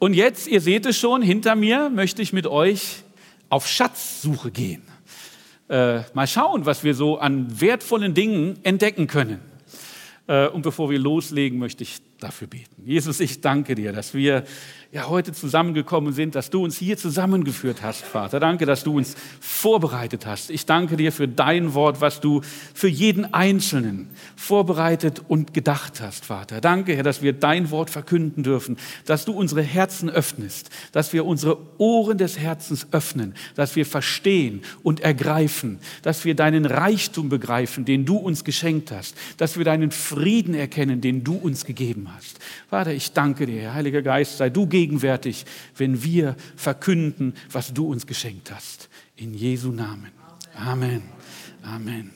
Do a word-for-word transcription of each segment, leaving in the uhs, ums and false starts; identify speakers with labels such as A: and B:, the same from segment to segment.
A: Und jetzt, ihr seht es schon, hinter mir möchte ich mit euch auf Schatzsuche gehen. Äh, mal schauen, was wir so an wertvollen Dingen entdecken können. Äh, und bevor wir loslegen, möchte ich dafür beten. Jesus, ich danke dir, dass wir ja heute zusammengekommen sind, dass du uns hier zusammengeführt hast, Vater. Danke, dass du uns vorbereitet hast. Ich danke dir für dein Wort, was du für jeden Einzelnen vorbereitet und gedacht hast, Vater. Danke, Herr, dass wir dein Wort verkünden dürfen, dass du unsere Herzen öffnest, dass wir unsere Ohren des Herzens öffnen, dass wir verstehen und ergreifen, dass wir deinen Reichtum begreifen, den du uns geschenkt hast, dass wir deinen Frieden erkennen, den du uns gegeben hast. Vater, ich danke dir, Herr Heiliger Geist, sei du gegenwärtig, wenn wir verkünden, was du uns geschenkt hast. In Jesu Namen. Amen. Amen.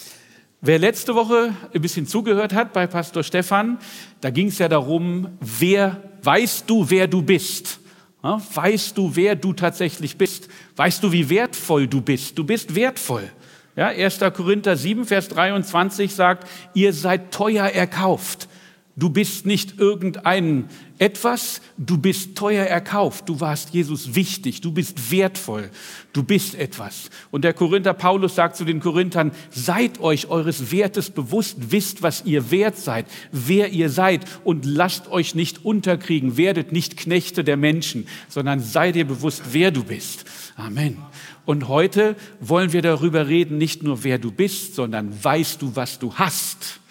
A: Wer letzte Woche ein bisschen zugehört hat bei Pastor Stefan, da ging es ja darum, wer, weißt du, wer du bist? Ja, weißt du, wer du tatsächlich bist? Weißt du, wie wertvoll du bist? Du bist wertvoll. Ja, erster Korinther sieben, Vers dreiundzwanzig sagt, ihr seid teuer erkauft. Du bist nicht irgendein etwas, du bist teuer erkauft. Du warst Jesus wichtig, du bist wertvoll, du bist etwas. Und der Korinther Paulus sagt zu den Korinthern, seid euch eures Wertes bewusst, wisst, was ihr wert seid, wer ihr seid und lasst euch nicht unterkriegen, werdet nicht Knechte der Menschen, sondern seid ihr bewusst, wer du bist. Amen. Und heute wollen wir darüber reden, nicht nur wer du bist, sondern weißt du, was du hast.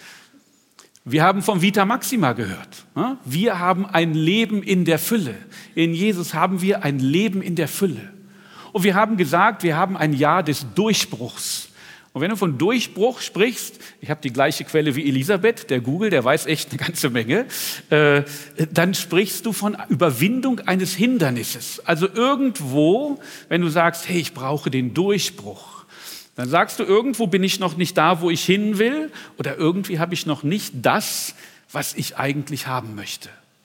A: Wir haben vom Vita Maxima gehört. Wir haben ein Leben in der Fülle. In Jesus haben wir ein Leben in der Fülle. Und wir haben gesagt, wir haben ein Jahr des Durchbruchs. Und wenn du von Durchbruch sprichst, ich habe die gleiche Quelle wie Elisabeth, der Google, der weiß echt eine ganze Menge, äh, dann sprichst du von Überwindung eines Hindernisses. Also irgendwo, wenn du sagst, hey, ich brauche den Durchbruch, dann sagst du, irgendwo bin ich noch nicht da, wo ich hin will, oder irgendwie habe ich noch nicht das, was ich eigentlich haben möchte.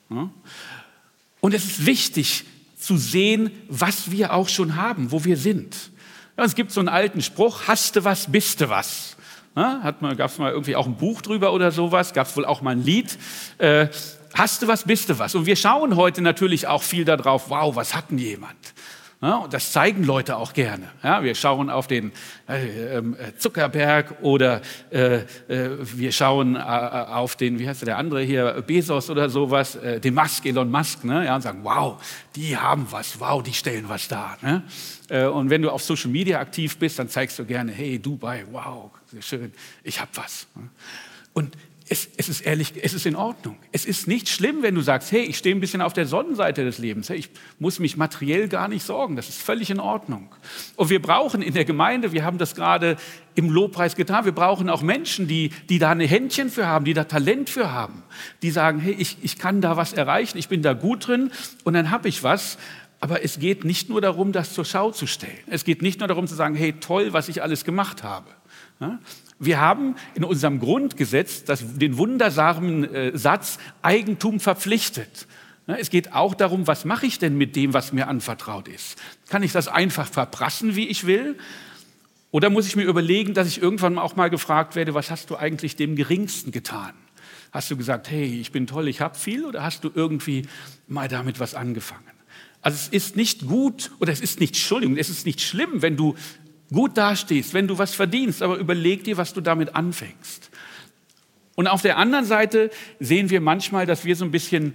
A: Und es ist wichtig zu sehen, was wir auch schon haben, wo wir sind. Ja, es gibt so einen alten Spruch, hast du was, bist du was. Ja, gab es mal irgendwie auch ein Buch drüber oder sowas, gab es wohl auch mal ein Lied. Äh, hast du was, bist du was. Und wir schauen heute natürlich auch viel darauf, wow, was hat denn jemand? Ja, und das zeigen Leute auch gerne. Ja, wir schauen auf den äh, äh, Zuckerberg oder äh, äh, wir schauen äh, auf den, wie heißt der andere hier, Bezos oder sowas, äh, den Musk, Elon Musk, ne? Ja, und sagen, wow, die haben was, wow, die stellen was dar. Ne? Äh, und wenn du auf Social Media aktiv bist, dann zeigst du gerne, hey, Dubai, wow, sehr schön, ich hab was. Und Es, es ist ehrlich, es ist in Ordnung. Es ist nicht schlimm, wenn du sagst, hey, ich stehe ein bisschen auf der Sonnenseite des Lebens. Hey, ich muss mich materiell gar nicht sorgen. Das ist völlig in Ordnung. Und wir brauchen in der Gemeinde, wir haben das gerade im Lobpreis getan, wir brauchen auch Menschen, die, die da ein Händchen für haben, die da Talent für haben. Die sagen, hey, ich, ich kann da was erreichen, ich bin da gut drin und dann habe ich was. Aber es geht nicht nur darum, das zur Schau zu stellen. Es geht nicht nur darum zu sagen, hey, toll, was ich alles gemacht habe. Ja? Wir haben in unserem Grundgesetz das, den wundersamen äh, Satz Eigentum verpflichtet. Ja, es geht auch darum, was mache ich denn mit dem, was mir anvertraut ist? Kann ich das einfach verprassen, wie ich will? Oder muss ich mir überlegen, dass ich irgendwann auch mal gefragt werde, was hast du eigentlich dem Geringsten getan? Hast du gesagt, hey, ich bin toll, ich habe viel? Oder hast du irgendwie mal damit was angefangen? Also es ist nicht gut, oder es ist nicht, Entschuldigung, es ist nicht schlimm, wenn du gut dastehst, wenn du was verdienst, aber überleg dir, was du damit anfängst. Und auf der anderen Seite sehen wir manchmal, dass wir so ein bisschen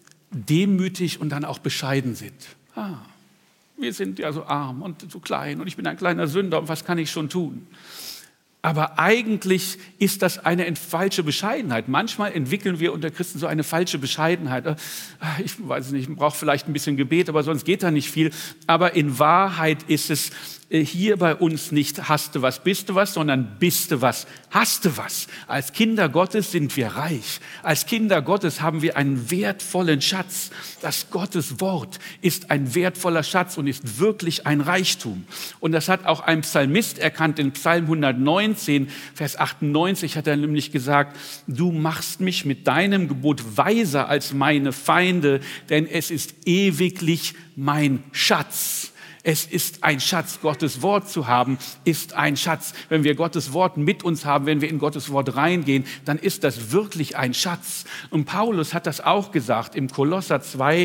A: demütig und dann auch bescheiden sind. Ah, wir sind ja so arm und so klein und ich bin ein kleiner Sünder und was kann ich schon tun? Aber eigentlich ist das eine falsche Bescheidenheit. Manchmal entwickeln wir unter Christen so eine falsche Bescheidenheit. Ich weiß nicht, ich brauche vielleicht ein bisschen Gebet, aber sonst geht da nicht viel. Aber in Wahrheit ist es hier bei uns nicht hast du was, bist du was, sondern bist du was, hast du was. Als Kinder Gottes sind wir reich. Als Kinder Gottes haben wir einen wertvollen Schatz. Das Gottes Wort ist ein wertvoller Schatz und ist wirklich ein Reichtum. Und das hat auch ein Psalmist erkannt in Psalm hundertneunzehn, Vers achtundneunzig hat er nämlich gesagt, du machst mich mit deinem Gebot weiser als meine Feinde, denn es ist ewiglich mein Schatz. Es ist ein Schatz, Gottes Wort zu haben, ist ein Schatz. Wenn wir Gottes Wort mit uns haben, wenn wir in Gottes Wort reingehen, dann ist das wirklich ein Schatz. Und Paulus hat das auch gesagt im Kolosser zwei,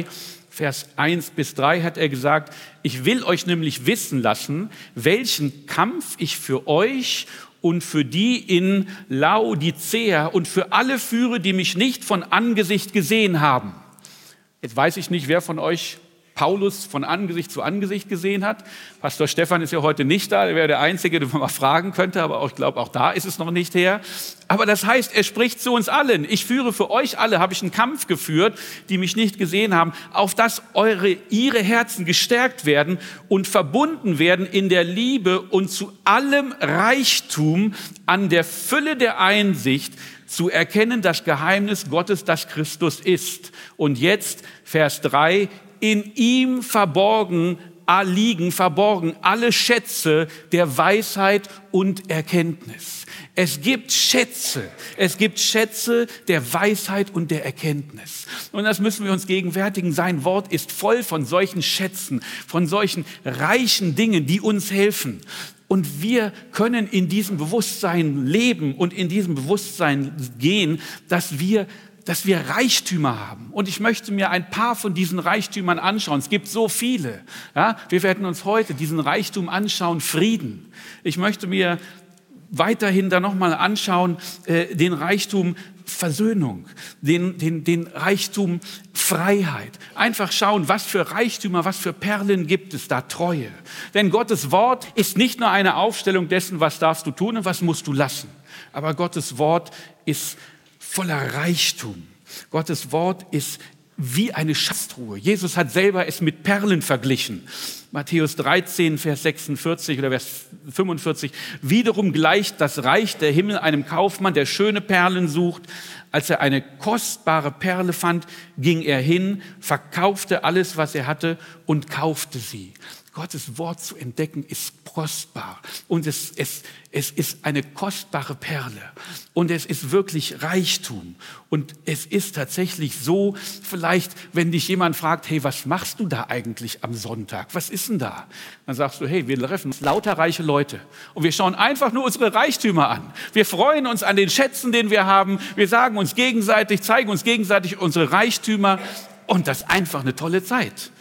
A: Vers eins bis drei hat er gesagt, ich will euch nämlich wissen lassen, welchen Kampf ich für euch und für die in Laodicea und für alle führe, die mich nicht von Angesicht gesehen haben. Jetzt weiß ich nicht, wer von euch Paulus von Angesicht zu Angesicht gesehen hat. Pastor Stefan ist ja heute nicht da, er wäre der Einzige, den man mal fragen könnte, aber auch, ich glaube, auch da ist es noch nicht her. Aber das heißt, er spricht zu uns allen. Ich führe für euch alle, habe ich einen Kampf geführt, die mich nicht gesehen haben, auf dass eure, ihre Herzen gestärkt werden und verbunden werden in der Liebe und zu allem Reichtum an der Fülle der Einsicht, zu erkennen das Geheimnis Gottes, das Christus ist. Und jetzt Vers drei, in ihm verborgen liegen, verborgen alle Schätze der Weisheit und Erkenntnis. Es gibt Schätze, es gibt Schätze der Weisheit und der Erkenntnis. Und das müssen wir uns gegenwärtigen. Sein Wort ist voll von solchen Schätzen, von solchen reichen Dingen, die uns helfen. Und wir können in diesem Bewusstsein leben und in diesem Bewusstsein gehen, dass wir dass wir Reichtümer haben. Und ich möchte mir ein paar von diesen Reichtümern anschauen. Es gibt so viele. Ja, wir werden uns heute diesen Reichtum anschauen, Frieden. Ich möchte mir weiterhin da nochmal anschauen, äh, den Reichtum Versöhnung, den, den, den Reichtum Freiheit. Einfach schauen, was für Reichtümer, was für Perlen gibt es da, Treue. Denn Gottes Wort ist nicht nur eine Aufstellung dessen, was darfst du tun und was musst du lassen. Aber Gottes Wort ist voller Reichtum. Gottes Wort ist wie eine Schatztruhe. Jesus hat selber es mit Perlen verglichen. Matthäus dreizehn, Vers sechsundvierzig oder Vers fünfundvierzig. Wiederum gleicht das Reich der Himmel einem Kaufmann, der schöne Perlen sucht. Als er eine kostbare Perle fand, ging er hin, verkaufte alles, was er hatte und kaufte sie. Gottes Wort zu entdecken ist kostbar und es, es, es ist eine kostbare Perle und es ist wirklich Reichtum und es ist tatsächlich so, vielleicht wenn dich jemand fragt, hey, was machst du da eigentlich am Sonntag, was ist denn da? Dann sagst du, hey, wir treffen lauter reiche Leute und wir schauen einfach nur unsere Reichtümer an. Wir freuen uns an den Schätzen, den wir haben, wir sagen uns gegenseitig, zeigen uns gegenseitig unsere Reichtümer und das ist einfach eine tolle Zeit.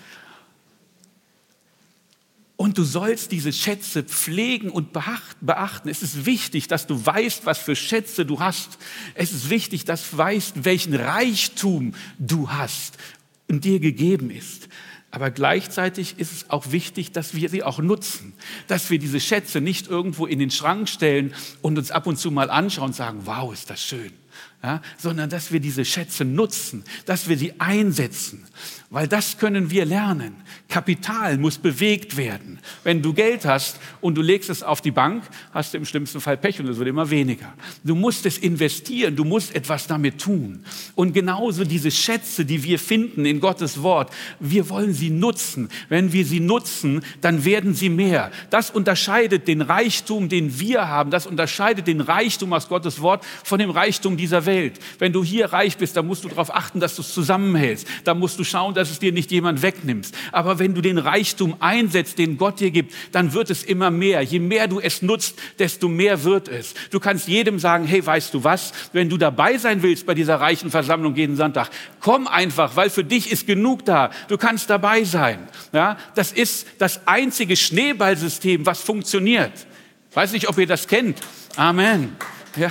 A: Und du sollst diese Schätze pflegen und beachten. Es ist wichtig, dass du weißt, was für Schätze du hast. Es ist wichtig, dass du weißt, welchen Reichtum du hast und dir gegeben ist. Aber gleichzeitig ist es auch wichtig, dass wir sie auch nutzen. Dass wir diese Schätze nicht irgendwo in den Schrank stellen und uns ab und zu mal anschauen und sagen, wow, ist das schön. Ja, sondern dass wir diese Schätze nutzen, dass wir sie einsetzen. Weil das können wir lernen. Kapital muss bewegt werden. Wenn du Geld hast und du legst es auf die Bank, hast du im schlimmsten Fall Pech und es wird immer weniger. Du musst es investieren, du musst etwas damit tun. Und genauso diese Schätze, die wir finden in Gottes Wort, wir wollen sie nutzen. Wenn wir sie nutzen, dann werden sie mehr. Das unterscheidet den Reichtum, den wir haben, das unterscheidet den Reichtum aus Gottes Wort von dem Reichtum dieser Welt. Wenn du hier reich bist, dann musst du darauf achten, dass du es zusammenhältst. Dann musst du schauen, dass es dir nicht jemand wegnimmt. Aber wenn du den Reichtum einsetzt, den Gott dir gibt, dann wird es immer mehr. Je mehr du es nutzt, desto mehr wird es. Du kannst jedem sagen, hey, weißt du was? Wenn du dabei sein willst bei dieser reichen Versammlung jeden Sonntag, komm einfach, weil für dich ist genug da. Du kannst dabei sein. Ja, das ist das einzige Schneeballsystem, was funktioniert. Ich weiß nicht, ob ihr das kennt. Amen. Ja.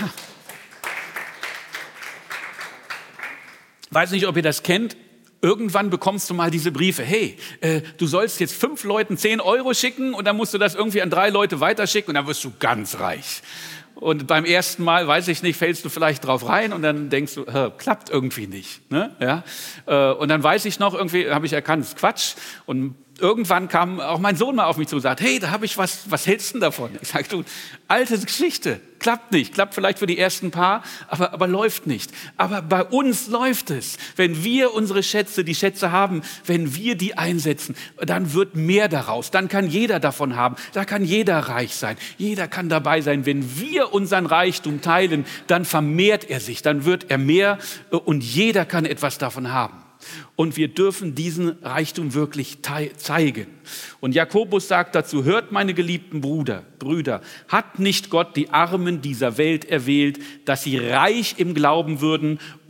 A: Weiß nicht, ob ihr das kennt. Irgendwann bekommst du mal diese Briefe. Hey, äh, du sollst jetzt fünf Leuten zehn Euro schicken und dann musst du das irgendwie an drei Leute weiterschicken und dann wirst du ganz reich. Und beim ersten Mal, weiß ich nicht, fällst du vielleicht drauf rein und dann denkst du, äh, klappt irgendwie nicht. Ne? Ja? Äh, und dann weiß ich noch, irgendwie habe ich erkannt, das ist Quatsch. Und irgendwann kam auch mein Sohn mal auf mich zu und sagt, hey, da habe ich was, was hältst du denn davon? Ich sage, du, alte Geschichte, klappt nicht, klappt vielleicht für die ersten paar, aber, aber läuft nicht. Aber bei uns läuft es. Wenn wir unsere Schätze, die Schätze haben, wenn wir die einsetzen, dann wird mehr daraus. Dann kann jeder davon haben, da kann jeder reich sein. Jeder kann dabei sein. Wenn wir unseren Reichtum teilen, dann vermehrt er sich, dann wird er mehr und jeder kann etwas davon haben. Und wir dürfen diesen Reichtum wirklich zeigen. Und Jakobus sagt dazu, hört meine geliebten Brüder, Brüder, hat nicht Gott die Armen dieser Welt erwählt, dass sie reich im Glauben würden und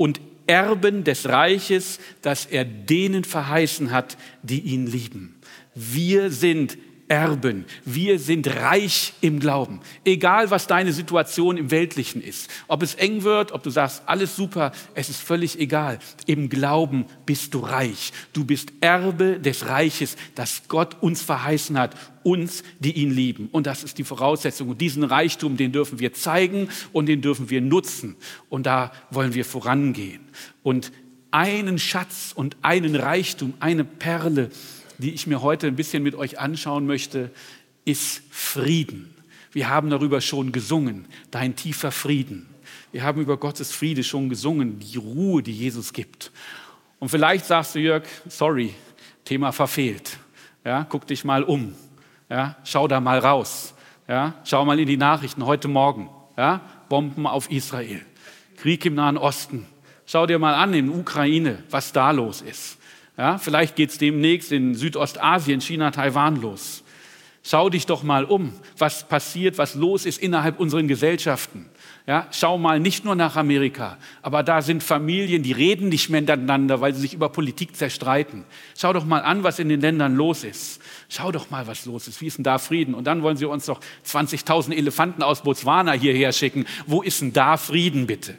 A: Erben des Reiches, das er denen verheißen hat, die ihn lieben. Wir sind Erben. Wir sind reich im Glauben. Egal, was deine Situation im Weltlichen ist. Ob es eng wird, ob du sagst, alles super, es ist völlig egal. Im Glauben bist du reich. Du bist Erbe des Reiches, das Gott uns verheißen hat, uns, die ihn lieben. Und das ist die Voraussetzung. Und diesen Reichtum, den dürfen wir zeigen und den dürfen wir nutzen. Und da wollen wir vorangehen. Und einen Schatz und einen Reichtum, eine Perle, die ich mir heute ein bisschen mit euch anschauen möchte, ist Frieden. Wir haben darüber schon gesungen, dein tiefer Frieden. Wir haben über Gottes Friede schon gesungen, die Ruhe, die Jesus gibt. Und vielleicht sagst du, Jörg, sorry, Thema verfehlt. Ja, guck dich mal um. Ja, schau da mal raus. Ja, schau mal in die Nachrichten heute Morgen. Ja, Bomben auf Israel, Krieg im Nahen Osten. Schau dir mal an in der Ukraine, was da los ist. Ja, vielleicht geht es demnächst in Südostasien, China, Taiwan los. Schau dich doch mal um, was passiert, was los ist innerhalb unserer Gesellschaften. Ja, schau mal nicht nur nach Amerika, aber da sind Familien, die reden nicht mehr miteinander, weil sie sich über Politik zerstreiten. Schau doch mal an, was in den Ländern los ist. Schau doch mal, was los ist. Wie ist denn da Frieden? Und dann wollen sie uns doch zwanzigtausend Elefanten aus Botswana hierher schicken. Wo ist denn da Frieden, bitte?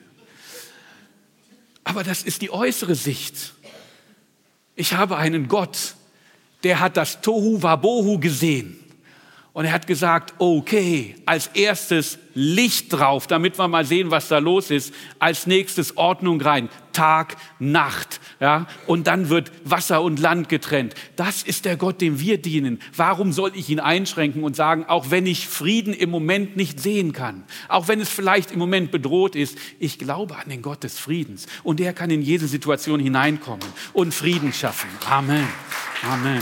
A: Aber das ist die äußere Sicht. Ich habe einen Gott, der hat das Tohu Wabohu gesehen. Und er hat gesagt, okay, als erstes Licht drauf, damit wir mal sehen, was da los ist. Als nächstes Ordnung rein, Tag, Nacht. Ja? Und dann wird Wasser und Land getrennt. Das ist der Gott, dem wir dienen. Warum soll ich ihn einschränken und sagen, auch wenn ich Frieden im Moment nicht sehen kann, auch wenn es vielleicht im Moment bedroht ist, ich glaube an den Gott des Friedens. Und der kann in jede Situation hineinkommen und Frieden schaffen. Amen. Amen.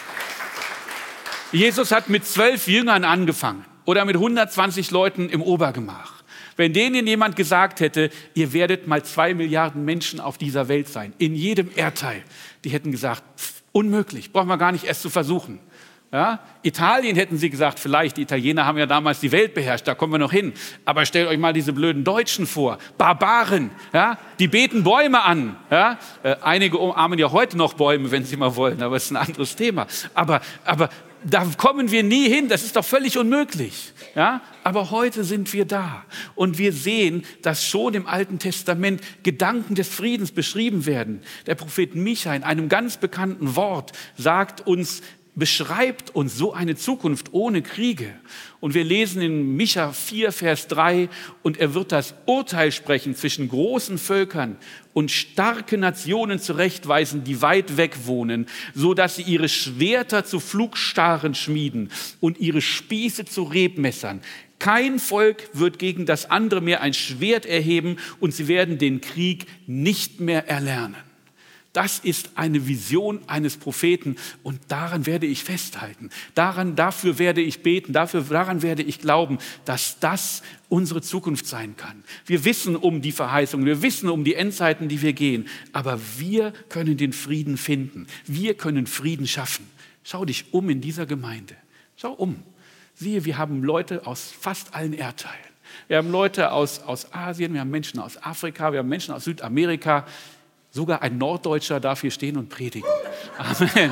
A: Jesus hat mit zwölf Jüngern angefangen oder mit hundertzwanzig Leuten im Obergemach. Wenn denen jemand gesagt hätte, ihr werdet mal zwei Milliarden Menschen auf dieser Welt sein, in jedem Erdteil, die hätten gesagt, pff, unmöglich, brauchen wir gar nicht erst zu versuchen. Ja? Italien hätten sie gesagt, vielleicht, die Italiener haben ja damals die Welt beherrscht, da kommen wir noch hin. Aber stellt euch mal diese blöden Deutschen vor, Barbaren, ja? Die beten Bäume an. Ja? Äh, einige umarmen ja heute noch Bäume, wenn sie mal wollen, aber das ist ein anderes Thema. Aber, aber da kommen wir nie hin, das ist doch völlig unmöglich. Ja? Aber heute sind wir da und wir sehen, dass schon im Alten Testament Gedanken des Friedens beschrieben werden. Der Prophet Micha in einem ganz bekannten Wort sagt uns, beschreibt uns so eine Zukunft ohne Kriege. Und wir lesen in Micha vier, Vers drei, und er wird das Urteil sprechen zwischen großen Völkern und starke Nationen zurechtweisen, die weit weg wohnen, so dass sie ihre Schwerter zu Pflugstaren schmieden und ihre Spieße zu Rebmessern. Kein Volk wird gegen das andere mehr ein Schwert erheben und sie werden den Krieg nicht mehr erlernen. Das ist eine Vision eines Propheten und daran werde ich festhalten. Daran, dafür werde ich beten, dafür, daran werde ich glauben, dass das unsere Zukunft sein kann. Wir wissen um die Verheißungen, wir wissen um die Endzeiten, die wir gehen, aber wir können den Frieden finden. Wir können Frieden schaffen. Schau dich um in dieser Gemeinde. Schau um. Siehe, wir haben Leute aus fast allen Erdteilen. Wir haben Leute aus, aus Asien, wir haben Menschen aus Afrika, wir haben Menschen aus Südamerika. Sogar ein Norddeutscher darf hier stehen und predigen. Amen.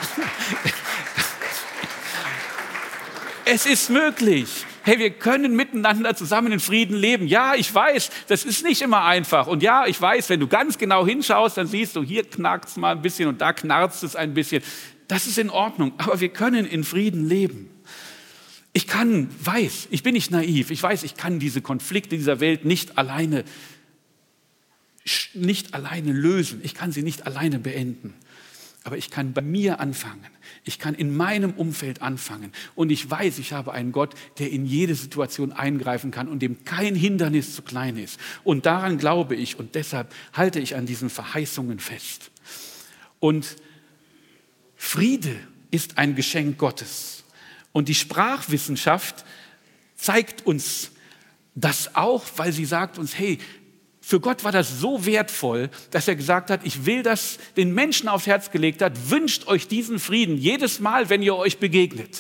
A: Es ist möglich. Hey, wir können miteinander zusammen in Frieden leben. Ja, ich weiß, das ist nicht immer einfach. Und ja, ich weiß, wenn du ganz genau hinschaust, dann siehst du, hier knarzt es mal ein bisschen und da knarzt es ein bisschen. Das ist in Ordnung. Aber wir können in Frieden leben. Ich kann, weiß, ich bin nicht naiv. Ich weiß, ich kann diese Konflikte dieser Welt nicht alleine nicht alleine lösen. Ich kann sie nicht alleine beenden. Aber ich kann bei mir anfangen. Ich kann in meinem Umfeld anfangen. Und ich weiß, ich habe einen Gott, der in jede Situation eingreifen kann und dem kein Hindernis zu klein ist. Und daran glaube ich und deshalb halte ich an diesen Verheißungen fest. Und Friede ist ein Geschenk Gottes. Und die Sprachwissenschaft zeigt uns das auch, weil sie sagt uns, hey, für Gott war das so wertvoll, dass er gesagt hat, ich will, dass den Menschen aufs Herz gelegt hat, wünscht euch diesen Frieden jedes Mal, wenn ihr euch begegnet.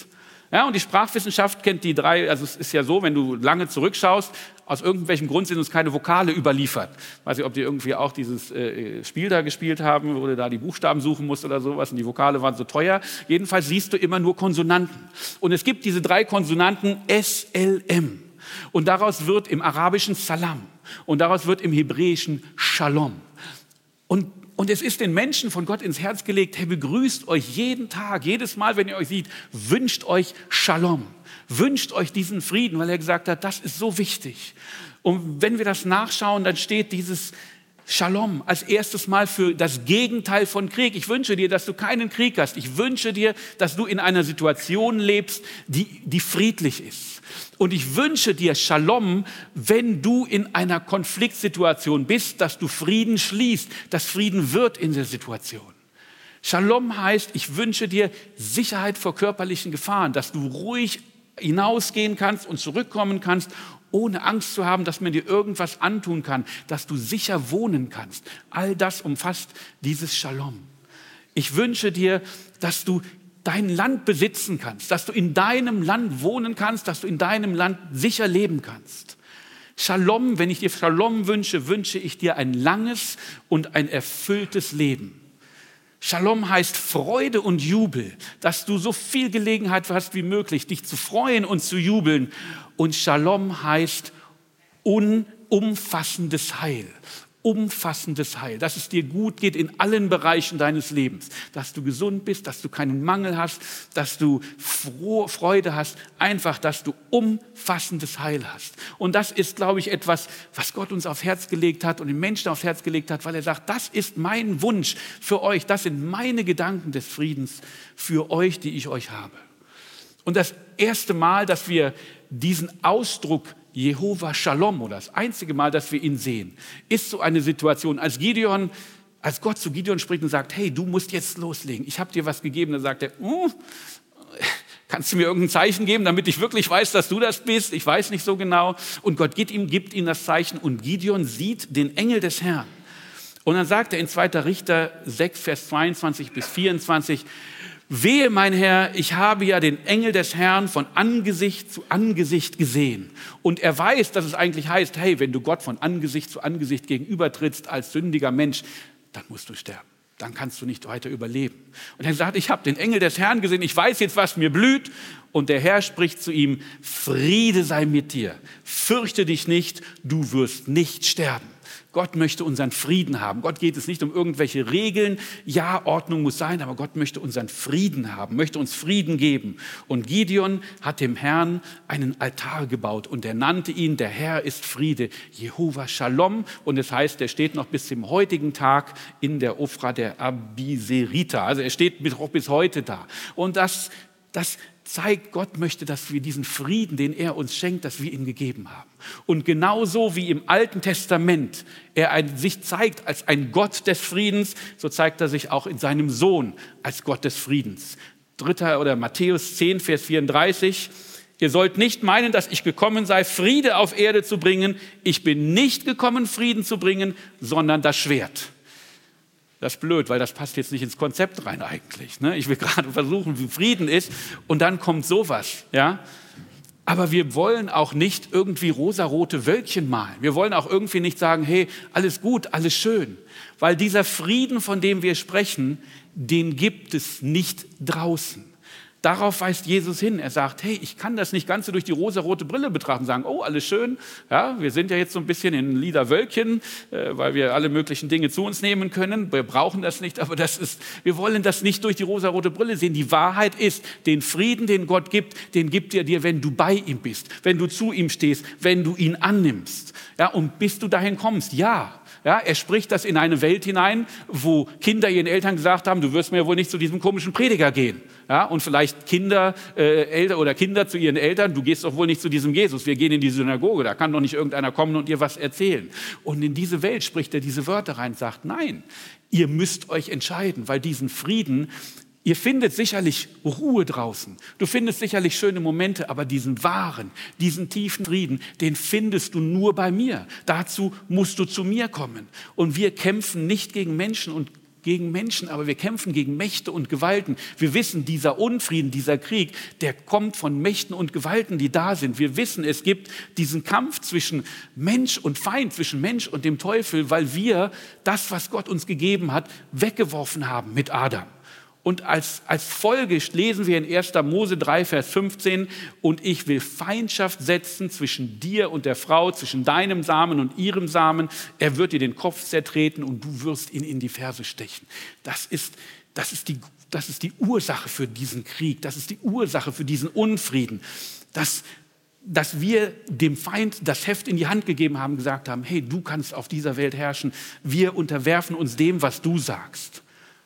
A: Ja, und die Sprachwissenschaft kennt die drei, also es ist ja so, wenn du lange zurückschaust, aus irgendwelchem Grund sind uns keine Vokale überliefert. Ich weiß nicht, ob die irgendwie auch dieses äh, Spiel da gespielt haben, wo du da die Buchstaben suchen musst oder sowas und die Vokale waren so teuer. Jedenfalls siehst du immer nur Konsonanten. Und es gibt diese drei Konsonanten S L M. Und daraus wird im Arabischen Salam und daraus wird im Hebräischen Shalom. Und Und es ist den Menschen von Gott ins Herz gelegt, hey, begrüßt euch jeden Tag, jedes Mal, wenn ihr euch sieht, wünscht euch Shalom, wünscht euch diesen Frieden, weil er gesagt hat, das ist so wichtig. Und wenn wir das nachschauen, dann steht dieses Shalom als erstes Mal für das Gegenteil von Krieg. Ich wünsche dir, dass du keinen Krieg hast. Ich wünsche dir, dass du in einer Situation lebst, die, die friedlich ist. Und ich wünsche dir Shalom, wenn du in einer Konfliktsituation bist, dass du Frieden schließt, dass Frieden wird in der Situation. Shalom heißt, ich wünsche dir Sicherheit vor körperlichen Gefahren, dass du ruhig hinausgehen kannst und zurückkommen kannst, ohne Angst zu haben, dass man dir irgendwas antun kann, dass du sicher wohnen kannst. All das umfasst dieses Shalom. Ich wünsche dir, dass du dein Land besitzen kannst, dass du in deinem Land wohnen kannst, dass du in deinem Land sicher leben kannst. Shalom, wenn ich dir Shalom wünsche, wünsche ich dir ein langes und ein erfülltes Leben. Shalom heißt Freude und Jubel, dass du so viel Gelegenheit hast wie möglich, dich zu freuen und zu jubeln. Und Shalom heißt umfassendes Heil. Umfassendes Heil, dass es dir gut geht in allen Bereichen deines Lebens, dass du gesund bist, dass du keinen Mangel hast, dass du frohe Freude hast, einfach, dass du umfassendes Heil hast. Und das ist, glaube ich, etwas, was Gott uns aufs Herz gelegt hat und den Menschen aufs Herz gelegt hat, weil er sagt, das ist mein Wunsch für euch, das sind meine Gedanken des Friedens für euch, die ich euch habe. Und das erste Mal, dass wir diesen Ausdruck Jehova Shalom, oder das einzige Mal, dass wir ihn sehen, ist so eine Situation, als Gideon, als Gott zu Gideon spricht und sagt, hey, du musst jetzt loslegen, ich habe dir was gegeben. Dann sagt er, uh, kannst du mir irgendein Zeichen geben, damit ich wirklich weiß, dass du das bist? Ich weiß nicht so genau. Und Gott gibt ihm, gibt ihm das Zeichen und Gideon sieht den Engel des Herrn. Und dann sagt er in zweiter Richter sechs, Vers zweiundzwanzig bis vierundzwanzig, wehe, mein Herr, ich habe ja den Engel des Herrn von Angesicht zu Angesicht gesehen. Und er weiß, dass es eigentlich heißt, hey, wenn du Gott von Angesicht zu Angesicht gegenübertrittst als sündiger Mensch, dann musst du sterben. Dann kannst du nicht weiter überleben. Und er sagt, ich habe den Engel des Herrn gesehen, ich weiß jetzt, was mir blüht. Und der Herr spricht zu ihm, Friede sei mit dir, fürchte dich nicht, du wirst nicht sterben. Gott möchte unseren Frieden haben. Gott geht es nicht um irgendwelche Regeln. Ja, Ordnung muss sein, aber Gott möchte unseren Frieden haben, möchte uns Frieden geben. Und Gideon hat dem Herrn einen Altar gebaut und er nannte ihn, der Herr ist Friede, Jehova Shalom. Und es heißt, er steht noch bis zum heutigen Tag in der Ofra der Abiseriter. Also er steht auch bis heute da. Und das, das zeigt, Gott möchte, dass wir diesen Frieden, den er uns schenkt, dass wir ihn gegeben haben. Und genauso wie im Alten Testament er ein, sich zeigt als ein Gott des Friedens, so zeigt er sich auch in seinem Sohn als Gott des Friedens. Dritter oder Matthäus zehn, Vers vierunddreißig. Ihr sollt nicht meinen, dass ich gekommen sei, Friede auf Erde zu bringen. Ich bin nicht gekommen, Frieden zu bringen, sondern das Schwert. Das ist blöd, weil das passt jetzt nicht ins Konzept rein eigentlich. Ne? Ich will gerade versuchen, wie Frieden ist und dann kommt sowas. Ja? Aber wir wollen auch nicht irgendwie rosarote Wölkchen malen. Wir wollen auch irgendwie nicht sagen, hey, alles gut, alles schön. Weil dieser Frieden, von dem wir sprechen, den gibt es nicht draußen. Darauf weist Jesus hin. Er sagt, hey, ich kann das nicht ganz so durch die rosarote Brille betrachten und sagen, oh, alles schön. Ja, wir sind ja jetzt so ein bisschen in lila Wölkchen, äh, weil wir alle möglichen Dinge zu uns nehmen können. Wir brauchen das nicht, aber das ist, wir wollen das nicht durch die rosarote Brille sehen. Die Wahrheit ist, den Frieden, den Gott gibt, den gibt er dir, wenn du bei ihm bist, wenn du zu ihm stehst, wenn du ihn annimmst. Ja, und bis du dahin kommst, ja. Ja, er spricht das in eine Welt hinein, wo Kinder ihren Eltern gesagt haben, du wirst mir wohl nicht zu diesem komischen Prediger gehen. Ja, und vielleicht Kinder, äh, Eltern oder Kinder zu ihren Eltern, du gehst doch wohl nicht zu diesem Jesus. Wir gehen in die Synagoge, da kann doch nicht irgendeiner kommen und dir was erzählen. Und in diese Welt spricht er diese Wörter rein und sagt, nein, ihr müsst euch entscheiden, weil diesen Frieden, ihr findet sicherlich Ruhe draußen, du findest sicherlich schöne Momente, aber diesen wahren, diesen tiefen Frieden, den findest du nur bei mir. Dazu musst du zu mir kommen. Und wir kämpfen nicht gegen Menschen und gegen Menschen, aber wir kämpfen gegen Mächte und Gewalten. Wir wissen, dieser Unfrieden, dieser Krieg, der kommt von Mächten und Gewalten, die da sind. Wir wissen, es gibt diesen Kampf zwischen Mensch und Feind, zwischen Mensch und dem Teufel, weil wir das, was Gott uns gegeben hat, weggeworfen haben mit Adam. Und als, als Folge lesen wir in erster Mose drei, Vers fünfzehn, und ich will Feindschaft setzen zwischen dir und der Frau, zwischen deinem Samen und ihrem Samen. Er wird dir den Kopf zertreten und du wirst ihn in die Ferse stechen. Das ist, das ist, die, das ist die Ursache für diesen Krieg, das ist die Ursache für diesen Unfrieden, dass, dass wir dem Feind das Heft in die Hand gegeben haben, gesagt haben, hey, du kannst auf dieser Welt herrschen, wir unterwerfen uns dem, was du sagst.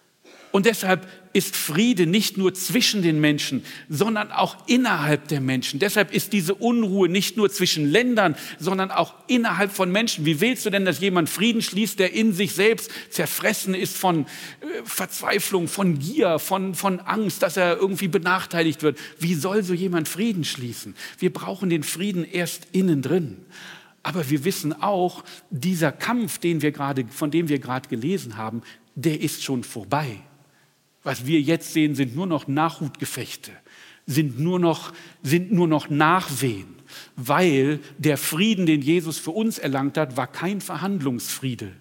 A: Und deshalb ist Friede nicht nur zwischen den Menschen, sondern auch innerhalb der Menschen. Deshalb ist diese Unruhe nicht nur zwischen Ländern, sondern auch innerhalb von Menschen. Wie willst du denn, dass jemand Frieden schließt, der in sich selbst zerfressen ist von äh, Verzweiflung, von Gier, von, von Angst, dass er irgendwie benachteiligt wird? Wie soll so jemand Frieden schließen? Wir brauchen den Frieden erst innen drin. Aber wir wissen auch, dieser Kampf, den wir gerade, von dem wir gerade gelesen haben, der ist schon vorbei. Was wir jetzt sehen, sind nur noch Nachhutgefechte, sind nur noch, sind nur noch Nachwehen, weil der Frieden, den Jesus für uns erlangt hat, war kein Verhandlungsfriede.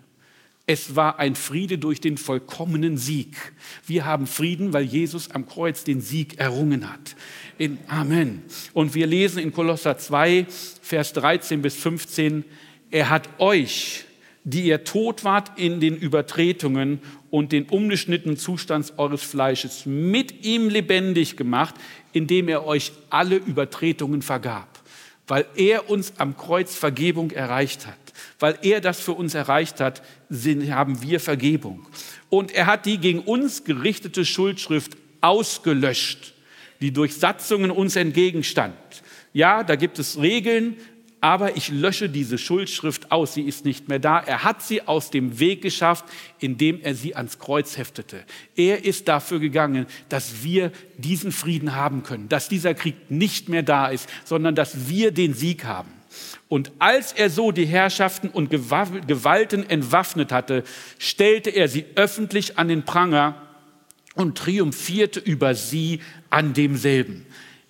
A: Es war ein Friede durch den vollkommenen Sieg. Wir haben Frieden, weil Jesus am Kreuz den Sieg errungen hat. In, Amen. Und wir lesen in Kolosser zwei, Vers dreizehn bis fünfzehn, er hat euch, die ihr tot wart in den Übertretungen und den unbeschnittenen Zustand eures Fleisches, mit ihm lebendig gemacht, indem er euch alle Übertretungen vergab. Weil er uns am Kreuz Vergebung erreicht hat. Weil er das für uns erreicht hat, haben wir Vergebung. Und er hat die gegen uns gerichtete Schuldschrift ausgelöscht, die durch Satzungen uns entgegenstand. Ja, da gibt es Regeln, aber ich lösche diese Schuldschrift aus, sie ist nicht mehr da. Er hat sie aus dem Weg geschafft, indem er sie ans Kreuz heftete. Er ist dafür gegangen, dass wir diesen Frieden haben können, dass dieser Krieg nicht mehr da ist, sondern dass wir den Sieg haben. Und als er so die Herrschaften und Gewalten entwaffnet hatte, stellte er sie öffentlich an den Pranger und triumphierte über sie an demselben.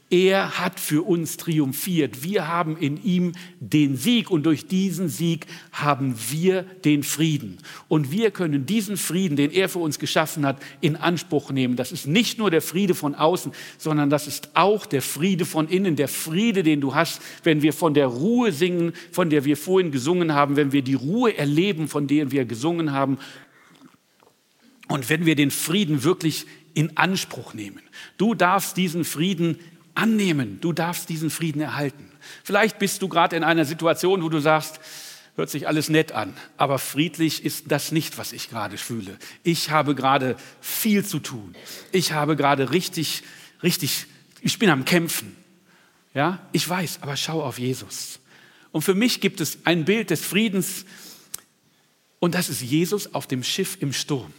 A: Er hat für uns triumphiert. Wir haben in ihm den Sieg und durch diesen Sieg haben wir den Frieden. Und wir können diesen Frieden, den er für uns geschaffen hat, in Anspruch nehmen. Das ist nicht nur der Friede von außen, sondern das ist auch der Friede von innen, der Friede, den du hast, wenn wir von der Ruhe singen, von der wir vorhin gesungen haben, wenn wir die Ruhe erleben, von der wir gesungen haben und wenn wir den Frieden wirklich in Anspruch nehmen. Du darfst diesen Frieden annehmen. Du darfst diesen Frieden erhalten. Vielleicht bist du gerade in einer Situation, wo du sagst, hört sich alles nett an, aber friedlich ist das nicht, was ich gerade fühle. Ich habe gerade viel zu tun. Ich habe gerade richtig, richtig, ich bin am Kämpfen. Ja, ich weiß, aber schau auf Jesus. Und für mich gibt es ein Bild des Friedens und das ist Jesus auf dem Schiff im Sturm.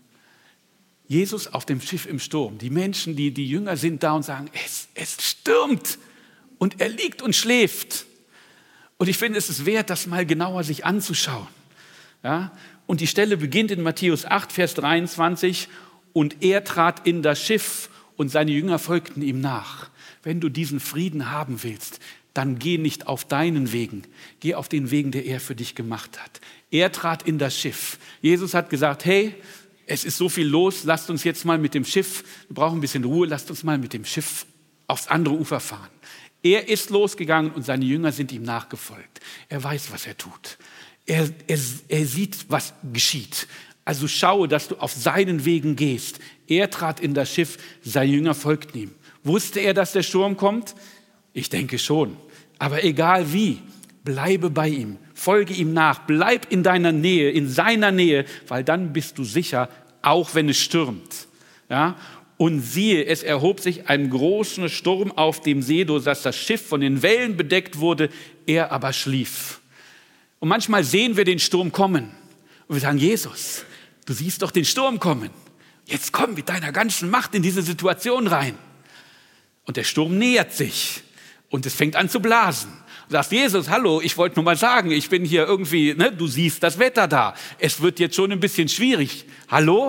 A: Jesus auf dem Schiff im Sturm. Die Menschen, die, die Jünger sind da und sagen, es, es stürmt und er liegt und schläft. Und ich finde, es ist wert, das mal genauer sich anzuschauen. Ja? Und die Stelle beginnt in Matthäus acht, Vers dreiundzwanzig. Und er trat in das Schiff und seine Jünger folgten ihm nach. Wenn du diesen Frieden haben willst, dann geh nicht auf deinen Wegen, geh auf den Wegen, der er für dich gemacht hat. Er trat in das Schiff. Jesus hat gesagt, hey, es ist so viel los, lasst uns jetzt mal mit dem Schiff, wir brauchen ein bisschen Ruhe, lasst uns mal mit dem Schiff aufs andere Ufer fahren. Er ist losgegangen und seine Jünger sind ihm nachgefolgt. Er weiß, was er tut. Er, er, er sieht, was geschieht. Also schaue, dass du auf seinen Wegen gehst. Er trat in das Schiff, seine Jünger folgten ihm. Wusste er, dass der Sturm kommt? Ich denke schon. Aber egal wie, bleibe bei ihm. Folge ihm nach, bleib in deiner Nähe, in seiner Nähe, weil dann bist du sicher, auch wenn es stürmt. Ja? Und siehe, es erhob sich ein großer Sturm auf dem See, sodass das Schiff von den Wellen bedeckt wurde, er aber schlief. Und manchmal sehen wir den Sturm kommen und wir sagen, Jesus, du siehst doch den Sturm kommen. Jetzt komm mit deiner ganzen Macht in diese Situation rein. Und der Sturm nähert sich und es fängt an zu blasen. Du sagst, Jesus, hallo, ich wollte nur mal sagen, ich bin hier irgendwie, ne, du siehst das Wetter da. Es wird jetzt schon ein bisschen schwierig. Hallo?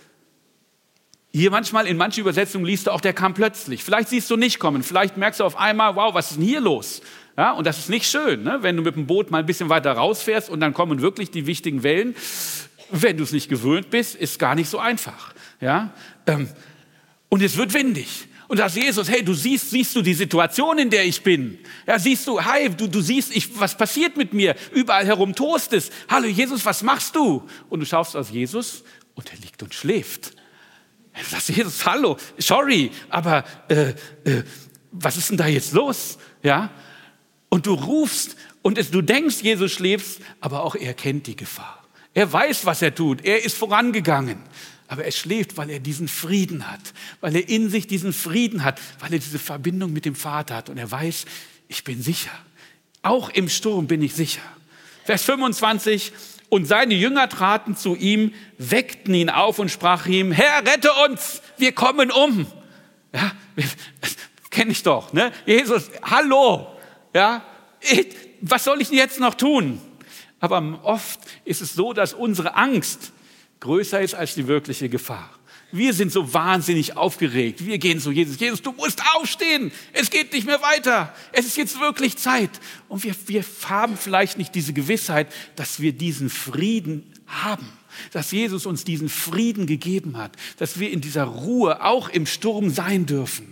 A: Hier manchmal, in manchen Übersetzungen liest du auch, der kam plötzlich. Vielleicht siehst du nicht kommen, vielleicht merkst du auf einmal, wow, was ist denn hier los? Ja, und das ist nicht schön, ne? Wenn du mit dem Boot mal ein bisschen weiter rausfährst und dann kommen wirklich die wichtigen Wellen. Wenn du es nicht gewöhnt bist, ist gar nicht so einfach. Ja? Ähm, und es wird windig. Und da sagt Jesus, hey, du siehst, siehst du die Situation, in der ich bin? Ja, siehst du, hey, du, du siehst, ich, was passiert mit mir? Überall herum tost es. Hallo Jesus, was machst du? Und du schaust auf Jesus und er liegt und schläft. Du sagst, Jesus, hallo, sorry, aber äh, äh, was ist denn da jetzt los? Ja? Und du rufst und es, du denkst, Jesus schläft, aber auch er kennt die Gefahr. Er weiß, was er tut. Er ist vorangegangen. Aber er schläft, weil er diesen Frieden hat. Weil er in sich diesen Frieden hat. Weil er diese Verbindung mit dem Vater hat. Und er weiß, ich bin sicher. Auch im Sturm bin ich sicher. Vers fünfundzwanzig. Und seine Jünger traten zu ihm, weckten ihn auf und sprachen ihm, Herr, rette uns, wir kommen um. Ja, das kenne ich doch. Ne? Jesus, hallo. Ja, ich, was soll ich denn jetzt noch tun? Aber oft ist es so, dass unsere Angst größer ist als die wirkliche Gefahr. Wir sind so wahnsinnig aufgeregt. Wir gehen zu Jesus. Jesus, du musst aufstehen. Es geht nicht mehr weiter. Es ist jetzt wirklich Zeit. Und wir, wir haben vielleicht nicht diese Gewissheit, dass wir diesen Frieden haben. Dass Jesus uns diesen Frieden gegeben hat. Dass wir in dieser Ruhe auch im Sturm sein dürfen.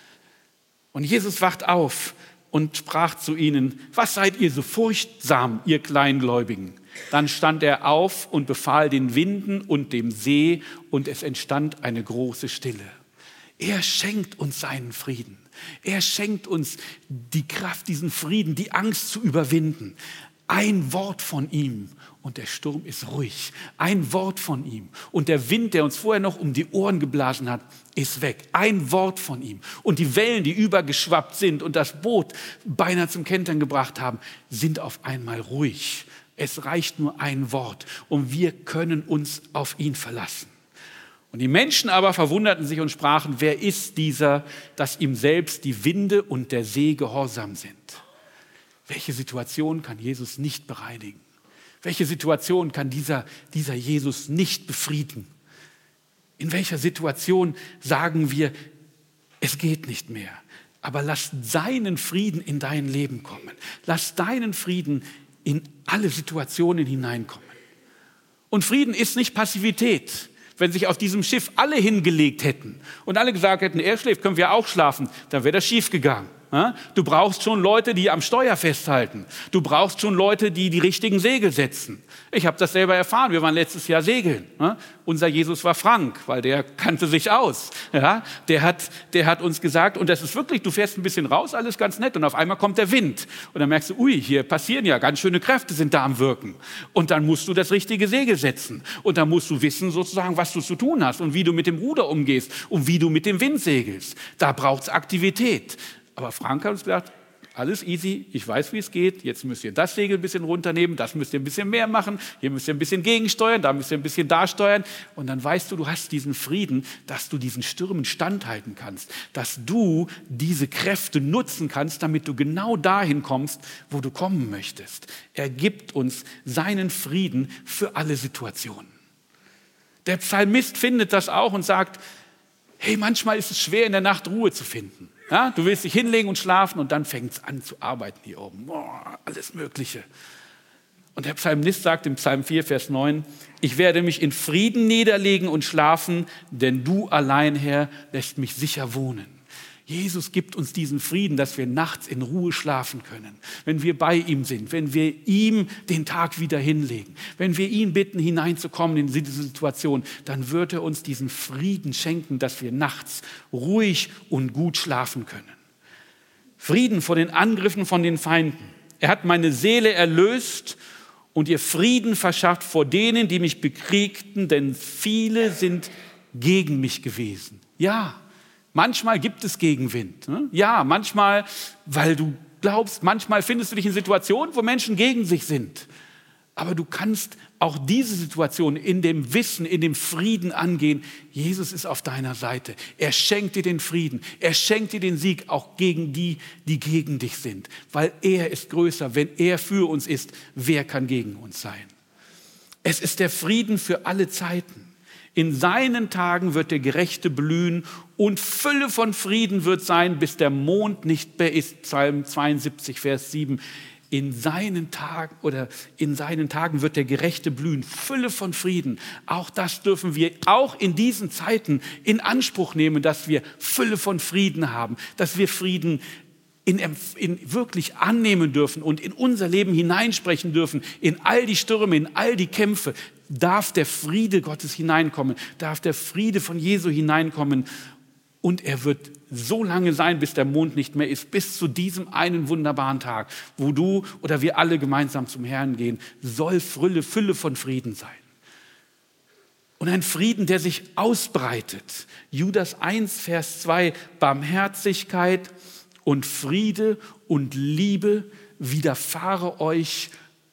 A: Und Jesus wacht auf und sprach zu ihnen, was seid ihr so furchtsam, ihr Kleingläubigen? Dann stand er auf und befahl den Winden und dem See und es entstand eine große Stille. Er schenkt uns seinen Frieden. Er schenkt uns die Kraft, diesen Frieden, die Angst zu überwinden. Ein Wort von ihm und der Sturm ist ruhig. Ein Wort von ihm und der Wind, der uns vorher noch um die Ohren geblasen hat, ist weg. Ein Wort von ihm und die Wellen, die übergeschwappt sind und das Boot beinahe zum Kentern gebracht haben, sind auf einmal ruhig. Es reicht nur ein Wort und wir können uns auf ihn verlassen. Und die Menschen aber verwunderten sich und sprachen, wer ist dieser, dass ihm selbst die Winde und der See gehorsam sind? Welche Situation kann Jesus nicht bereinigen? Welche Situation kann dieser, dieser Jesus nicht befrieden? In welcher Situation sagen wir, es geht nicht mehr? Aber lass seinen Frieden in dein Leben kommen. Lass deinen Frieden in alle Situationen hineinkommen. Und Frieden ist nicht Passivität. Wenn sich auf diesem Schiff alle hingelegt hätten und alle gesagt hätten, er schläft, können wir auch schlafen, dann wäre das schief gegangen. Du brauchst schon Leute, die am Steuer festhalten. Du brauchst schon Leute, die die richtigen Segel setzen. Ich habe das selber erfahren. Wir waren letztes Jahr segeln. Unser Jesus war Frank, weil der kannte sich aus. Ja, der hat, der hat uns gesagt, und das ist wirklich, du fährst ein bisschen raus, alles ganz nett, und auf einmal kommt der Wind. Und dann merkst du, ui, hier passieren ja ganz schöne Kräfte, sind da am Wirken. Und dann musst du das richtige Segel setzen. Und dann musst du wissen sozusagen, was du zu tun hast und wie du mit dem Ruder umgehst und wie du mit dem Wind segelst. Da braucht es Aktivität. Aber Frank hat uns gesagt, alles easy, ich weiß, wie es geht, jetzt müsst ihr das Segel ein bisschen runternehmen, das müsst ihr ein bisschen mehr machen, hier müsst ihr ein bisschen gegensteuern, da müsst ihr ein bisschen da steuern. Und dann weißt du, du hast diesen Frieden, dass du diesen Stürmen standhalten kannst, dass du diese Kräfte nutzen kannst, damit du genau dahin kommst, wo du kommen möchtest. Er gibt uns seinen Frieden für alle Situationen. Der Psalmist findet das auch und sagt, hey, manchmal ist es schwer, in der Nacht Ruhe zu finden. Ja, du willst dich hinlegen und schlafen und dann fängt es an zu arbeiten hier oben. Boah, alles Mögliche. Und der Psalmist sagt im Psalm vier, Vers neun, ich werde mich in Frieden niederlegen und schlafen, denn du allein, Herr, lässt mich sicher wohnen. Jesus gibt uns diesen Frieden, dass wir nachts in Ruhe schlafen können, wenn wir bei ihm sind, wenn wir ihm den Tag wieder hinlegen, wenn wir ihn bitten, hineinzukommen in diese Situation, dann wird er uns diesen Frieden schenken, dass wir nachts ruhig und gut schlafen können. Frieden vor den Angriffen von den Feinden. Er hat meine Seele erlöst und ihr Frieden verschafft vor denen, die mich bekriegten, denn viele sind gegen mich gewesen. Ja, manchmal gibt es Gegenwind. Ne? Ja, manchmal, weil du glaubst, manchmal findest du dich in Situationen, wo Menschen gegen sich sind. Aber du kannst auch diese Situation in dem Wissen, in dem Frieden angehen. Jesus ist auf deiner Seite. Er schenkt dir den Frieden. Er schenkt dir den Sieg auch gegen die, die gegen dich sind. Weil er ist größer. Wenn er für uns ist, wer kann gegen uns sein? Es ist der Frieden für alle Zeiten. In seinen Tagen wird der Gerechte blühen und Fülle von Frieden wird sein, bis der Mond nicht mehr ist. Psalm zweiundsiebzig, Vers sieben. In seinen Tagen oder in seinen Tagen wird der Gerechte blühen. Fülle von Frieden. Auch das dürfen wir auch in diesen Zeiten in Anspruch nehmen, dass wir Fülle von Frieden haben, dass wir Frieden In, in wirklich annehmen dürfen und in unser Leben hineinsprechen dürfen, in all die Stürme, in all die Kämpfe, darf der Friede Gottes hineinkommen, darf der Friede von Jesu hineinkommen und er wird so lange sein, bis der Mond nicht mehr ist, bis zu diesem einen wunderbaren Tag, wo du oder wir alle gemeinsam zum Herrn gehen, soll Fülle, Fülle von Frieden sein. Und ein Frieden, der sich ausbreitet. Judas eins, Vers zwei, Barmherzigkeit und Friede und Liebe widerfahre euch,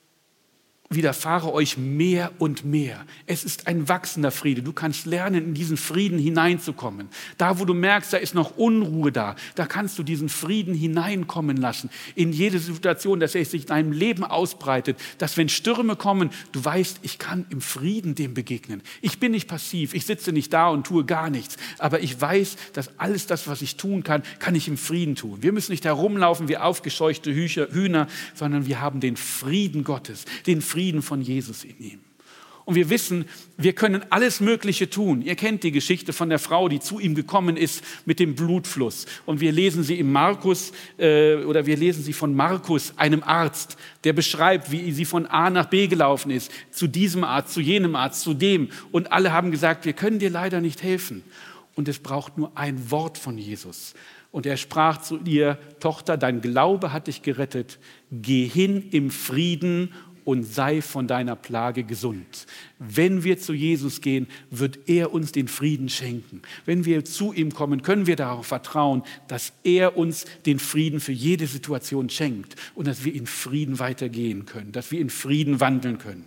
A: widerfahre euch mehr und mehr. Es ist ein wachsender Friede. Du kannst lernen, in diesen Frieden hineinzukommen. Da, wo du merkst, da ist noch Unruhe da, da kannst du diesen Frieden hineinkommen lassen. In jede Situation, dass er sich in deinem Leben ausbreitet, dass wenn Stürme kommen, du weißt, ich kann im Frieden dem begegnen. Ich bin nicht passiv, ich sitze nicht da und tue gar nichts, aber ich weiß, dass alles das, was ich tun kann, kann ich im Frieden tun. Wir müssen nicht herumlaufen wie aufgescheuchte Hühner, sondern wir haben den Frieden Gottes, den Frieden von Jesus in ihm. Und wir wissen, wir können alles Mögliche tun. Ihr kennt die Geschichte von der Frau, die zu ihm gekommen ist mit dem Blutfluss. Und wir lesen sie im Markus, äh, oder wir lesen sie von Markus, einem Arzt, der beschreibt, wie sie von A nach B gelaufen ist, zu diesem Arzt, zu jenem Arzt, zu dem. Und alle haben gesagt, wir können dir leider nicht helfen. Und es braucht nur ein Wort von Jesus. Und er sprach zu ihr, Tochter, dein Glaube hat dich gerettet. Geh hin im Frieden und sei von deiner Plage gesund. Wenn wir zu Jesus gehen, wird er uns den Frieden schenken. Wenn wir zu ihm kommen, können wir darauf vertrauen, dass er uns den Frieden für jede Situation schenkt und dass wir in Frieden weitergehen können, dass wir in Frieden wandeln können.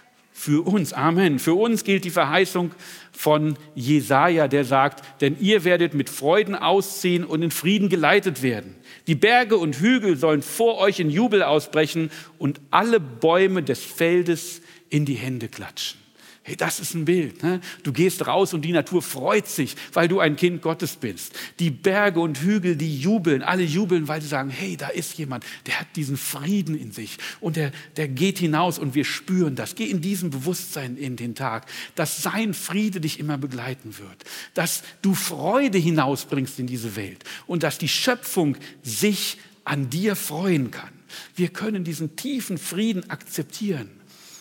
A: Für uns, Amen. Für uns gilt die Verheißung von Jesaja, der sagt, denn ihr werdet mit Freuden ausziehen und in Frieden geleitet werden. Die Berge und Hügel sollen vor euch in Jubel ausbrechen und alle Bäume des Feldes in die Hände klatschen. Hey, das ist ein Bild. Ne? Du gehst raus und die Natur freut sich, weil du ein Kind Gottes bist. Die Berge und Hügel, die jubeln, alle jubeln, weil sie sagen, hey, da ist jemand, der hat diesen Frieden in sich und der, der geht hinaus und wir spüren das. Geh in diesem Bewusstsein in den Tag, dass sein Friede dich immer begleiten wird, dass du Freude hinausbringst in diese Welt und dass die Schöpfung sich an dir freuen kann. Wir können diesen tiefen Frieden akzeptieren.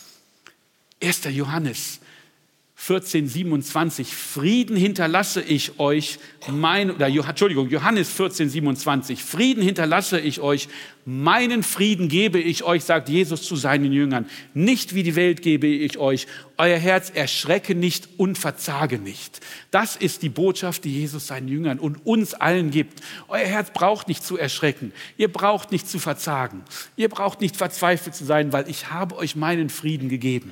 A: erster Johannes vierzehn, siebenundzwanzig, Frieden hinterlasse ich euch, mein, oder, Entschuldigung, Johannes vierzehn, siebenundzwanzig, Frieden hinterlasse ich euch, meinen Frieden gebe ich euch, sagt Jesus zu seinen Jüngern, nicht wie die Welt gebe ich euch, euer Herz erschrecke nicht und verzage nicht. Das ist die Botschaft, die Jesus seinen Jüngern und uns allen gibt. Euer Herz braucht nicht zu erschrecken, ihr braucht nicht zu verzagen, ihr braucht nicht verzweifelt zu sein, weil ich habe euch meinen Frieden gegeben.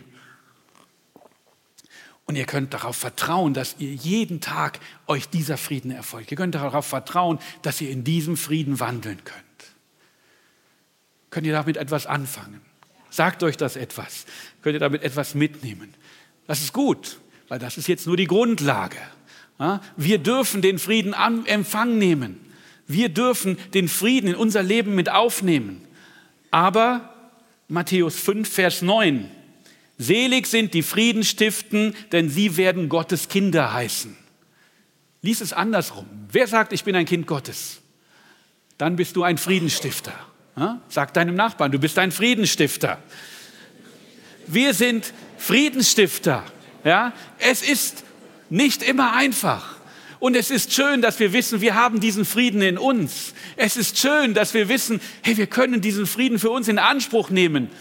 A: Und ihr könnt darauf vertrauen, dass ihr jeden Tag euch dieser Frieden erfolgt. Ihr könnt darauf vertrauen, dass ihr in diesem Frieden wandeln könnt. Könnt ihr damit etwas anfangen? Sagt euch das etwas. Könnt ihr damit etwas mitnehmen? Das ist gut, weil das ist jetzt nur die Grundlage. Wir dürfen den Frieden am Empfang nehmen. Wir dürfen den Frieden in unser Leben mit aufnehmen. Aber Matthäus fünf, Vers neun. Selig sind die Frieden stiften, denn sie werden Gottes Kinder heißen. Lies es andersrum. Wer sagt, ich bin ein Kind Gottes? Dann bist du ein Friedensstifter. Ja? Sag deinem Nachbarn, du bist ein Friedensstifter. Wir sind Friedensstifter. Ja? Es ist nicht immer einfach. Und es ist schön, dass wir wissen, wir haben diesen Frieden in uns. Es ist schön, dass wir wissen, hey, wir können diesen Frieden für uns in Anspruch nehmen.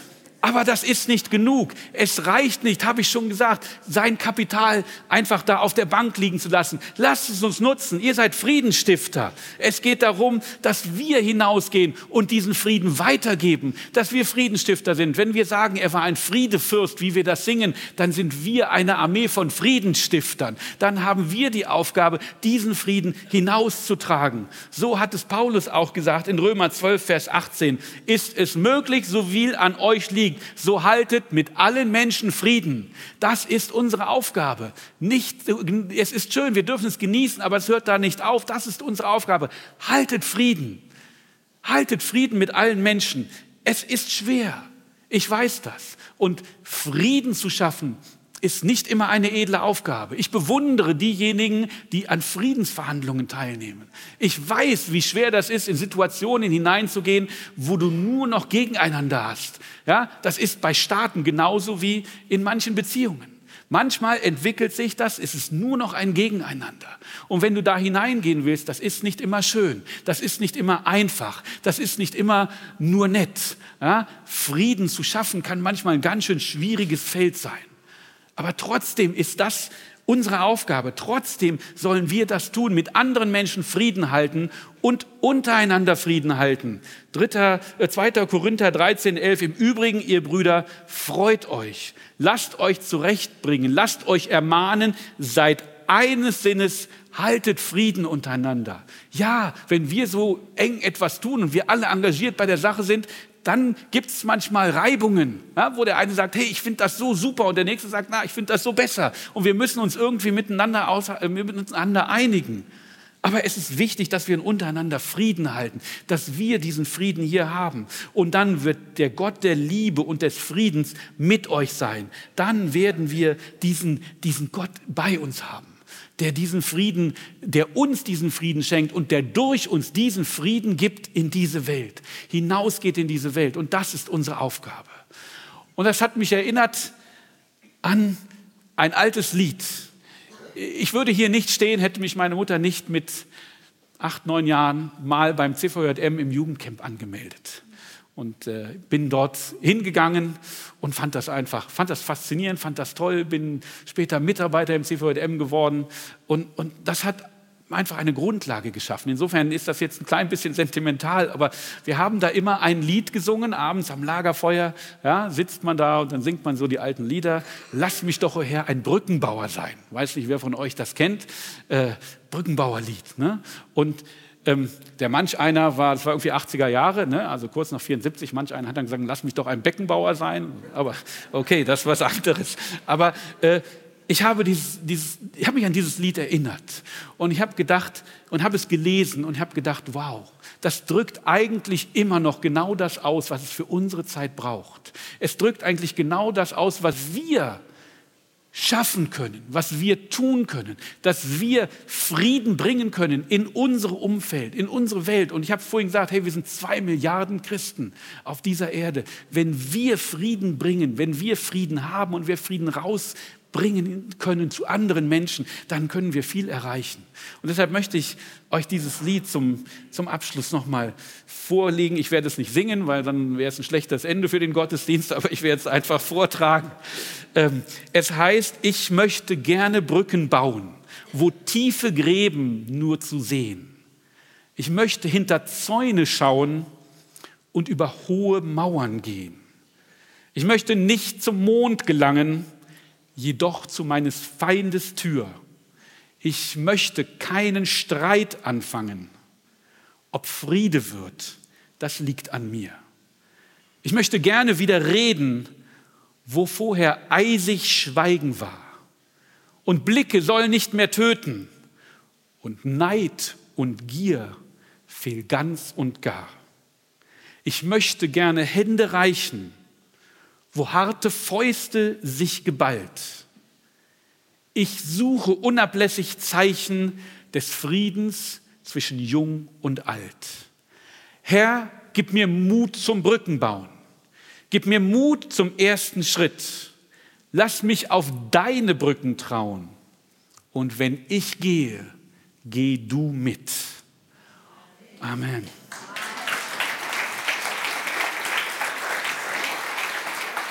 A: Aber das ist nicht genug. Es reicht nicht, habe ich schon gesagt, sein Kapital einfach da auf der Bank liegen zu lassen. Lasst es uns nutzen. Ihr seid Friedensstifter. Es geht darum, dass wir hinausgehen und diesen Frieden weitergeben, dass wir Friedensstifter sind. Wenn wir sagen, er war ein Friedefürst, wie wir das singen, dann sind wir eine Armee von Friedensstiftern. Dann haben wir die Aufgabe, diesen Frieden hinauszutragen. So hat es Paulus auch gesagt in Römer zwölf, Vers achtzehn. Ist es möglich, so viel an euch liegt, so haltet mit allen Menschen Frieden. Das ist unsere Aufgabe. Nicht, es ist schön, wir dürfen es genießen, aber es hört da nicht auf. Das ist unsere Aufgabe. Haltet Frieden. Haltet Frieden mit allen Menschen. Es ist schwer. Ich weiß das. Und Frieden zu schaffen, ist nicht immer eine edle Aufgabe. Ich bewundere diejenigen, die an Friedensverhandlungen teilnehmen. Ich weiß, wie schwer das ist, in Situationen hineinzugehen, wo du nur noch gegeneinander hast. Ja, das ist bei Staaten genauso wie in manchen Beziehungen. Manchmal entwickelt sich das, es ist nur noch ein Gegeneinander. Und wenn du da hineingehen willst, das ist nicht immer schön, das ist nicht immer einfach, das ist nicht immer nur nett. Ja, Frieden zu schaffen kann manchmal ein ganz schön schwieriges Feld sein. Aber trotzdem ist das unsere Aufgabe. Trotzdem sollen wir das tun, mit anderen Menschen Frieden halten und untereinander Frieden halten. Dritter, äh, zweiter Korinther dreizehn, elf. Im Übrigen, ihr Brüder, freut euch. Lasst euch zurechtbringen. Lasst euch ermahnen. Seid eines Sinnes. Haltet Frieden untereinander. Ja, wenn wir so eng etwas tun und wir alle engagiert bei der Sache sind, dann gibt es manchmal Reibungen, ja, wo der eine sagt, hey, ich finde das so super und der nächste sagt, na, ich finde das so besser. Und wir müssen uns irgendwie miteinander, aus, äh, miteinander einigen. Aber es ist wichtig, dass wir untereinander Frieden halten, dass wir diesen Frieden hier haben. Und dann wird der Gott der Liebe und des Friedens mit euch sein. Dann werden wir diesen, diesen Gott bei uns haben, der diesen Frieden, der uns diesen Frieden schenkt und der durch uns diesen Frieden gibt in diese Welt, hinausgeht in diese Welt. Und das ist unsere Aufgabe. Und das hat mich erinnert an ein altes Lied. Ich würde hier nicht stehen, hätte mich meine Mutter nicht mit acht, neun Jahren mal beim C V J M im Jugendcamp angemeldet. Und äh, bin dort hingegangen und fand das einfach, fand das faszinierend, fand das toll, bin später Mitarbeiter im C V J M geworden und, und das hat einfach eine Grundlage geschaffen. Insofern ist das jetzt ein klein bisschen sentimental, aber wir haben da immer ein Lied gesungen, abends am Lagerfeuer, ja, sitzt man da und dann singt man so die alten Lieder. Lass mich doch, o Herr, ein Brückenbauer sein. Weiß nicht, wer von euch das kennt. Äh, Brückenbauerlied. Ne? Und Ähm, der manch einer war, das war irgendwie achtziger Jahre, ne? Also kurz nach vierundsiebzig, manch einer hat dann gesagt, lass mich doch ein Beckenbauer sein. Aber okay, das ist was anderes. Aber äh, ich habe dieses, dieses, ich habe mich an dieses Lied erinnert und ich habe gedacht und habe es gelesen und habe gedacht, wow, das drückt eigentlich immer noch genau das aus, was es für unsere Zeit braucht. Es drückt eigentlich genau das aus, was wir schaffen können, was wir tun können, dass wir Frieden bringen können in unser Umfeld, in unsere Welt. Und ich habe vorhin gesagt, hey, wir sind zwei Milliarden Christen auf dieser Erde. Wenn wir Frieden bringen, wenn wir Frieden haben und wir Frieden rausbringen können zu anderen Menschen, dann können wir viel erreichen. Und deshalb möchte ich euch dieses Lied zum, zum Abschluss nochmal vorlegen. Ich werde es nicht singen, weil dann wäre es ein schlechtes Ende für den Gottesdienst, aber ich werde es einfach vortragen. Ähm, es heißt, ich möchte gerne Brücken bauen, wo tiefe Gräben nur zu sehen. Ich möchte hinter Zäune schauen und über hohe Mauern gehen. Ich möchte nicht zum Mond gelangen, jedoch zu meines Feindes Tür. Ich möchte keinen Streit anfangen. Ob Friede wird, das liegt an mir. Ich möchte gerne wieder reden, wo vorher eisig Schweigen war. Und Blicke sollen nicht mehr töten. Und Neid und Gier fehl ganz und gar. Ich möchte gerne Hände reichen, wo harte Fäuste sich geballt. Ich suche unablässig Zeichen des Friedens zwischen Jung und Alt. Herr, gib mir Mut zum Brückenbauen. Gib mir Mut zum ersten Schritt. Lass mich auf deine Brücken trauen. Und wenn ich gehe, geh du mit. Amen.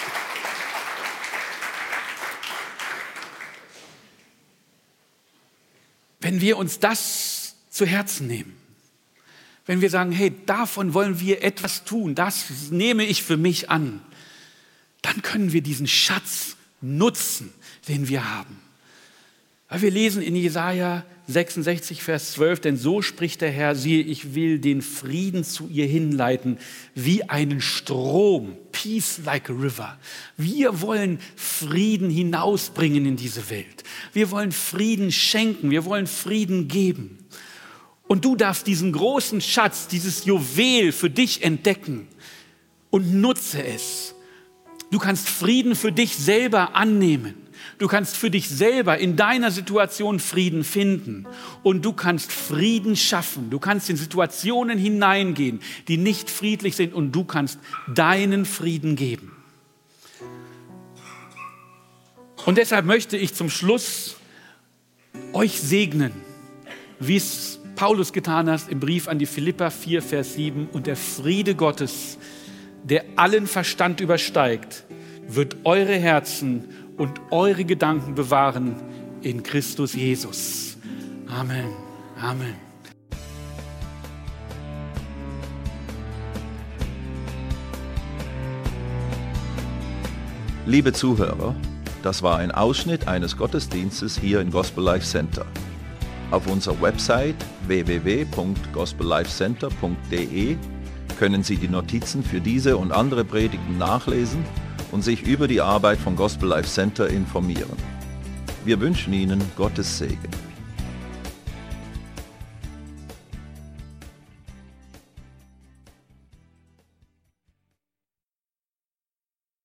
A: wenn wir uns das zu Herzen nehmen, wenn wir sagen, hey, davon wollen wir etwas tun, das nehme ich für mich an, dann können wir diesen Schatz nutzen, den wir haben. Weil wir lesen in Jesaja sechsundsechzig, Vers zwölf, denn so spricht der Herr, siehe, ich will den Frieden zu ihr hinleiten, wie einen Strom, peace like a river. Wir wollen Frieden hinausbringen in diese Welt. Wir wollen Frieden schenken, wir wollen Frieden geben. Und du darfst diesen großen Schatz, dieses Juwel für dich entdecken und nutze es. Du kannst Frieden für dich selber annehmen. Du kannst für dich selber in deiner Situation Frieden finden. Und du kannst Frieden schaffen. Du kannst in Situationen hineingehen, die nicht friedlich sind. Und du kannst deinen Frieden geben. Und deshalb möchte ich zum Schluss euch segnen, wie es Paulus getan hat im Brief an die Philipper vier, Vers sieben. Und der Friede Gottes, der allen Verstand übersteigt, wird eure Herzen und eure Gedanken bewahren in Christus Jesus. Amen. Amen.
B: Liebe Zuhörer, das war ein Ausschnitt eines Gottesdienstes hier im Gospel Life Center. Auf unserer Website w w w punkt gospel life center punkt d e können Sie die Notizen für diese und andere Predigten nachlesen und sich über die Arbeit von Gospel Life Center informieren. Wir wünschen Ihnen Gottes Segen.